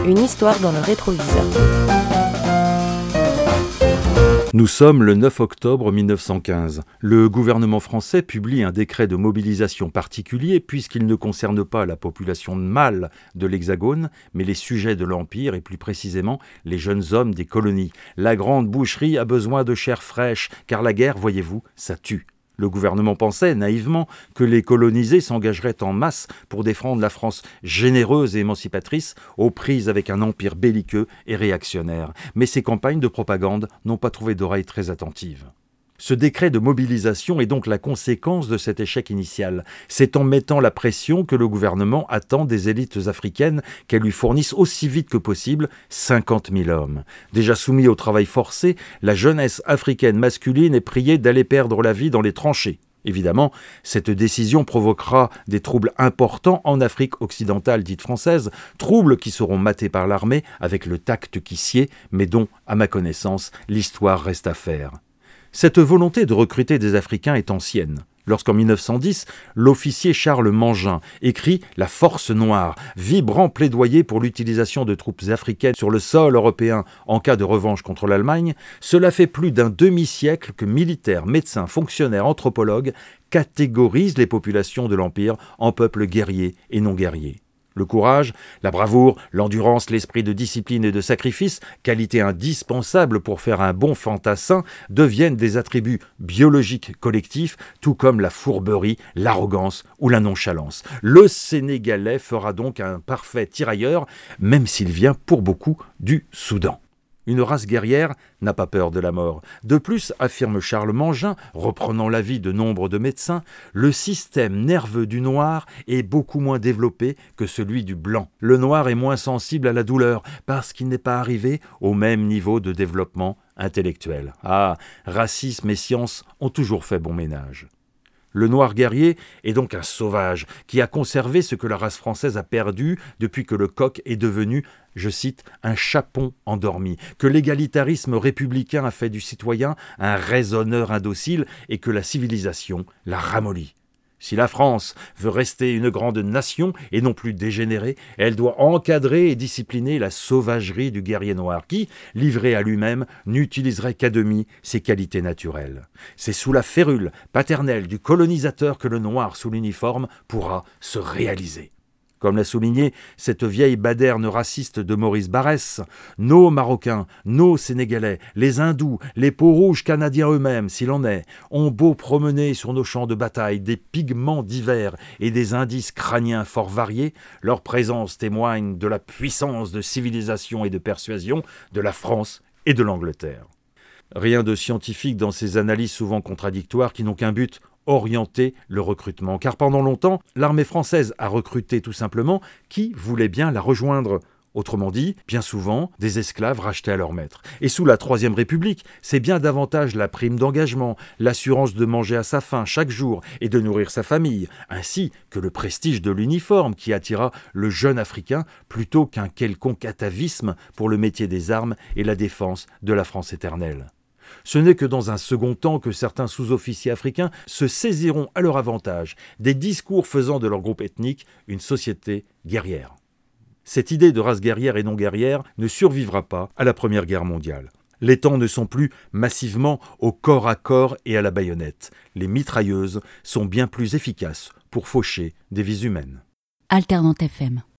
Une histoire dans le rétroviseur. Nous sommes le 9 octobre 1915. Le gouvernement français publie un décret de mobilisation particulier puisqu'il ne concerne pas la population mâle de l'Hexagone, mais les sujets de l'Empire et plus précisément les jeunes hommes des colonies. La grande boucherie a besoin de chair fraîche, car la guerre, voyez-vous, ça tue. Le gouvernement pensait, naïvement, que les colonisés s'engageraient en masse pour défendre la France généreuse et émancipatrice, aux prises avec un empire belliqueux et réactionnaire. Mais ces campagnes de propagande n'ont pas trouvé d'oreilles très attentives. Ce décret de mobilisation est donc la conséquence de cet échec initial. C'est en mettant la pression que le gouvernement attend des élites africaines qu'elles lui fournissent aussi vite que possible 50 000 hommes. Déjà soumis au travail forcé, la jeunesse africaine masculine est priée d'aller perdre la vie dans les tranchées. Évidemment, cette décision provoquera des troubles importants en Afrique occidentale dite française, troubles qui seront matés par l'armée avec le tact qui sied, mais dont, à ma connaissance, l'histoire reste à faire. Cette volonté de recruter des Africains est ancienne. Lorsqu'en 1910, l'officier Charles Mangin écrit « La force noire », vibrant plaidoyer pour l'utilisation de troupes africaines sur le sol européen en cas de revanche contre l'Allemagne, cela fait plus d'un demi-siècle que militaires, médecins, fonctionnaires, anthropologues catégorisent les populations de l'Empire en peuples guerriers et non guerriers. Le courage, la bravoure, l'endurance, l'esprit de discipline et de sacrifice, qualités indispensables pour faire un bon fantassin, deviennent des attributs biologiques collectifs, tout comme la fourberie, l'arrogance ou la nonchalance. Le Sénégalais fera donc un parfait tirailleur, même s'il vient pour beaucoup du Soudan. Une race guerrière n'a pas peur de la mort. De plus, affirme Charles Mangin, reprenant l'avis de nombre de médecins, le système nerveux du noir est beaucoup moins développé que celui du blanc. Le noir est moins sensible à la douleur parce qu'il n'est pas arrivé au même niveau de développement intellectuel. Ah, racisme et science ont toujours fait bon ménage. Le noir guerrier est donc un sauvage qui a conservé ce que la race française a perdu depuis que le coq est devenu, je cite, un chapon endormi, que l'égalitarisme républicain a fait du citoyen un raisonneur indocile et que la civilisation l'a ramolli. Si la France veut rester une grande nation et non plus dégénérée, elle doit encadrer et discipliner la sauvagerie du guerrier noir qui, livré à lui-même, n'utiliserait qu'à demi ses qualités naturelles. C'est sous la férule paternelle du colonisateur que le noir sous l'uniforme pourra se réaliser. Comme l'a souligné cette vieille baderne raciste de Maurice Barrès, nos Marocains, nos Sénégalais, les Hindous, les peaux-rouges canadiens eux-mêmes, s'il en est, ont beau promener sur nos champs de bataille des pigments divers et des indices crâniens fort variés, leur présence témoigne de la puissance de civilisation et de persuasion de la France et de l'Angleterre. Rien de scientifique dans ces analyses souvent contradictoires qui n'ont qu'un but, orienter le recrutement. Car pendant longtemps, l'armée française a recruté tout simplement qui voulait bien la rejoindre. Autrement dit, bien souvent, des esclaves rachetés à leur maître. Et sous la Troisième République, c'est bien davantage la prime d'engagement, l'assurance de manger à sa faim chaque jour et de nourrir sa famille, ainsi que le prestige de l'uniforme qui attira le jeune Africain plutôt qu'un quelconque atavisme pour le métier des armes et la défense de la France éternelle. Ce n'est que dans un second temps que certains sous-officiers africains se saisiront à leur avantage des discours faisant de leur groupe ethnique une société guerrière. Cette idée de race guerrière et non guerrière ne survivra pas à la Première Guerre mondiale. Les temps ne sont plus massivement au corps à corps et à la baïonnette. Les mitrailleuses sont bien plus efficaces pour faucher des vies humaines. Alternante FM.